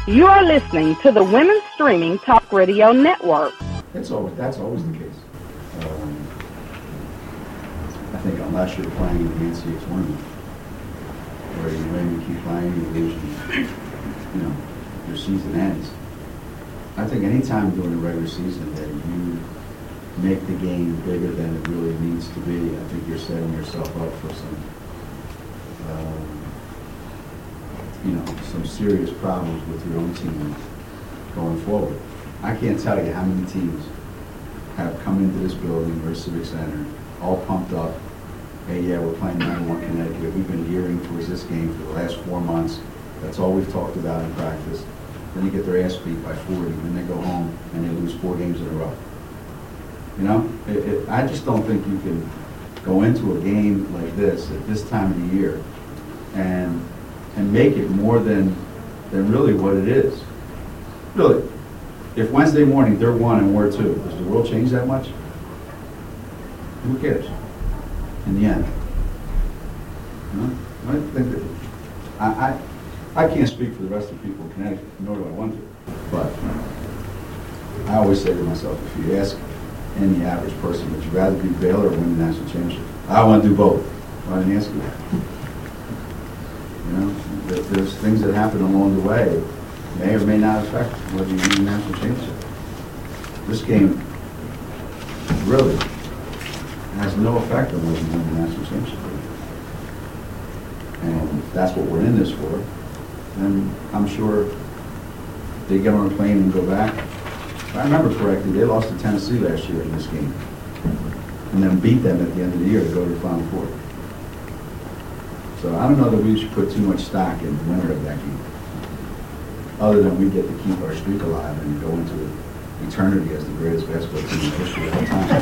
You are listening to the Women's Streaming Talk Radio Network. That's always the case. I think unless you're playing in the NCAA tournament, where you maybe keep playing, you lose, your season ends. I think any time during the regular season that you make the game bigger than it really needs to be, I think you're setting yourself up for some serious problems with your own team going forward. I can't tell you how many teams have come into this building, or Civic Center, all pumped up. Hey, yeah, we're playing #1 Connecticut. We've been gearing towards this game for the last 4 months. That's all we've talked about in practice. Then they get their ass beat by 40, then they go home and they lose 4 games in a row. I just don't think you can go into a game like this at this time of the year and make it more than really what it is. Really, if Wednesday morning they're 1 and we're 2, does the world change that much? Who cares? In the end, I think that I can't speak for the rest of the people in Connecticut, nor do I want to. But I always say to myself, if you ask any average person, would you rather be Baylor or win the national championship? I want to do both. Why didn't I ask you that? There's things that happen along the way may or may not affect whether you win the national championship. This game really has no effect on whether you win the national championship. And that's what we're in this for. And I'm sure they get on a plane and go back. If I remember correctly, they lost to Tennessee last year in this game, and then beat them at the end of the year to go to the Final Four. So I don't know that we should put too much stock in the winner of that game, other than we get to keep our streak alive and go into eternity as the greatest basketball team in history of all time.